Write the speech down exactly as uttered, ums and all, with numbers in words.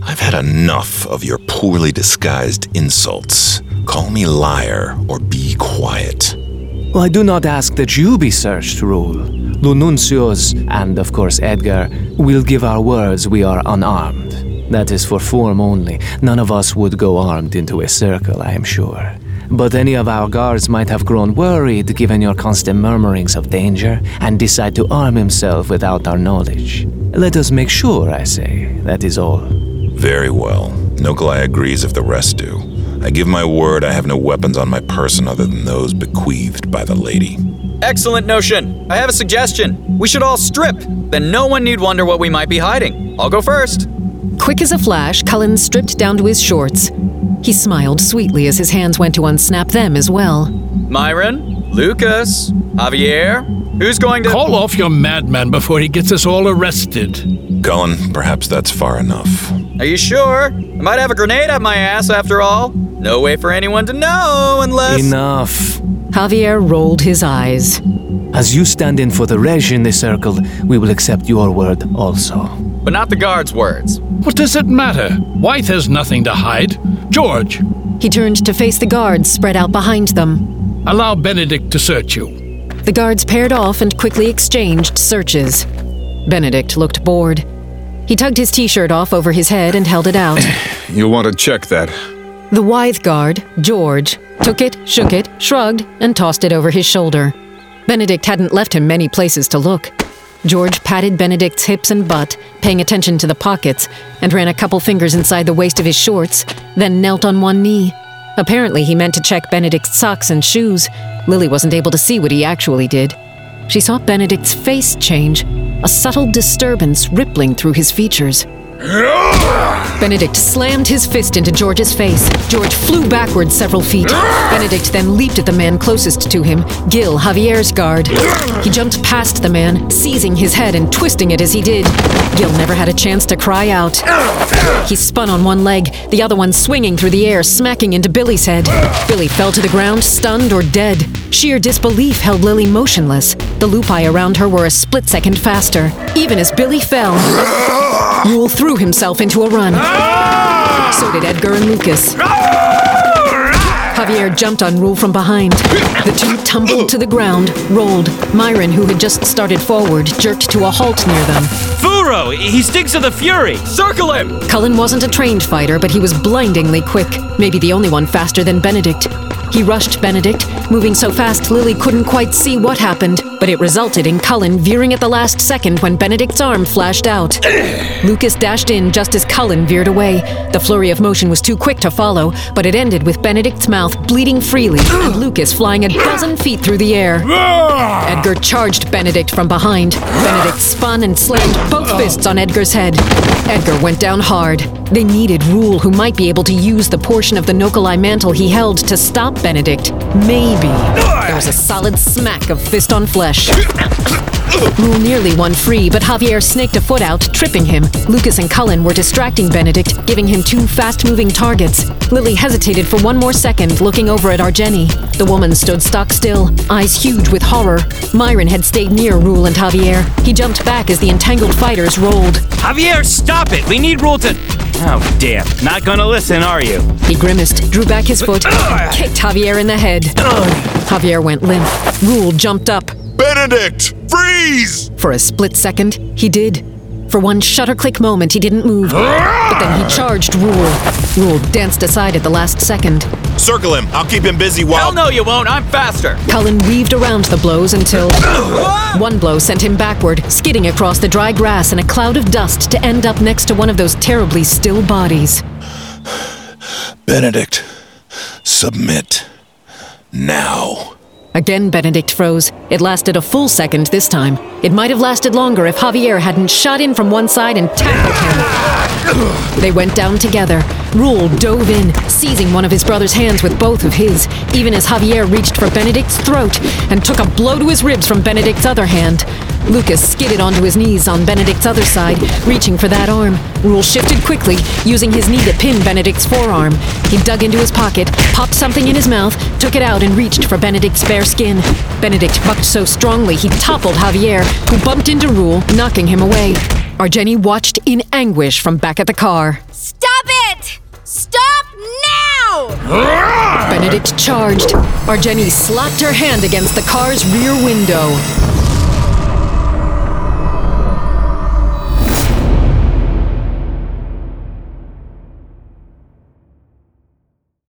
I've had enough of your poorly disguised insults. Call me liar or be quiet. I do not ask that you be searched, Rule. Lununcios, and of course Edgar, will give our words we are unarmed. That is for form only. None of us would go armed into a circle, I am sure. But any of our guards might have grown worried given your constant murmurings of danger and decide to arm himself without our knowledge. Let us make sure, I say. That is all. Very well. Nokolai agrees if the rest do. I give my word I have no weapons on my person other than those bequeathed by the lady. Excellent notion. I have a suggestion. We should all strip. Then no one need wonder what we might be hiding. I'll go first. Quick as a flash, Cullen stripped down to his shorts. He smiled sweetly as his hands went to unsnap them as well. Myron, Lucas, Javier, who's going to— Call off your madman before he gets us all arrested. Cullen, perhaps that's far enough. Are you sure? I might have a grenade up my ass after all. No way for anyone to know unless— Enough. Javier rolled his eyes. As you stand in for the Reg in the circle, we will accept your word also. But not the guard's words. What does it matter? White has nothing to hide. George. He turned to face the guards spread out behind them. Allow Benedict to search you. The guards paired off and quickly exchanged searches. Benedict looked bored. He tugged his t-shirt off over his head and held it out. You'll want to check that. The Wythe guard, George, took it, shook it, shrugged, and tossed it over his shoulder. Benedict hadn't left him many places to look. George patted Benedict's hips and butt, paying attention to the pockets, and ran a couple fingers inside the waist of his shorts, then knelt on one knee. Apparently he meant to check Benedict's socks and shoes. Lily wasn't able to see what he actually did. She saw Benedict's face change, a subtle disturbance rippling through his features. Benedict slammed his fist into George's face. George flew backwards several feet. Benedict then leaped at the man closest to him, Gil, Javier's guard. He jumped past the man, seizing his head and twisting it as he did. Gil never had a chance to cry out. He spun on one leg, the other one swinging through the air, smacking into Billy's head. Billy fell to the ground, stunned or dead. Sheer disbelief held Lily motionless. The lupi around her were a split second faster. Even as Billy fell, Rule threw himself into a run. So did Edgar and Lucas. Javier jumped on Rule from behind. The two tumbled to the ground, rolled. Myron, who had just started forward, jerked to a halt near them. Furo! He stinks of the fury! Circle him! Cullen wasn't a trained fighter, but he was blindingly quick. Maybe the only one faster than Benedict. He rushed Benedict, moving so fast Lily couldn't quite see what happened, but it resulted in Cullen veering at the last second when Benedict's arm flashed out. Lucas dashed in just as Cullen veered away. The flurry of motion was too quick to follow, but it ended with Benedict's mouth bleeding freely and Lucas flying a dozen feet through the air. Edgar charged Benedict from behind. Benedict spun and slammed both fists on Edgar's head. Edgar went down hard. They needed Rule, who might be able to use the portion of the Nokolai mantle he held to stop Benedict. Maybe. There was a solid smack of fist on flesh. Rule nearly won free, but Javier snaked a foot out, tripping him. Lucas and Cullen were distracting Benedict, giving him two fast-moving targets. Lily hesitated for one more second, looking over at Argeni. The woman stood stock still, eyes huge with horror. Myron had stayed near Rule and Javier. He jumped back as the entangled fighters rolled. Javier, stop it! We need Rule to... Oh, damn. Not gonna listen, are you? He grimaced, drew back his foot, and kicked Javier in the head. Javier went limp. Rule jumped up. Benedict! Freeze! For a split second, he did. For one shutter-click moment, he didn't move. But then he charged Rule. Rule danced aside at the last second. Circle him. I'll keep him busy while... Hell no, you won't. I'm faster. Cullen weaved around the blows until... One blow sent him backward, skidding across the dry grass in a cloud of dust to end up next to one of those terribly still bodies. Benedict, submit. Now. Again, Benedict froze. It lasted a full second this time. It might have lasted longer if Javier hadn't shot in from one side and tackled him. They went down together. Rule dove in, seizing one of his brother's hands with both of his, even as Javier reached for Benedict's throat and took a blow to his ribs from Benedict's other hand. Lucas skidded onto his knees on Benedict's other side, reaching for that arm. Rule shifted quickly, using his knee to pin Benedict's forearm. He dug into his pocket, popped something in his mouth, took it out and reached for Benedict's bare skin. Benedict bucked so strongly he toppled Javier, who bumped into Rule, knocking him away. Arjenny watched in anguish from back at the car. Stop it! Stop now! Benedict charged. Arjenny slapped her hand against the car's rear window.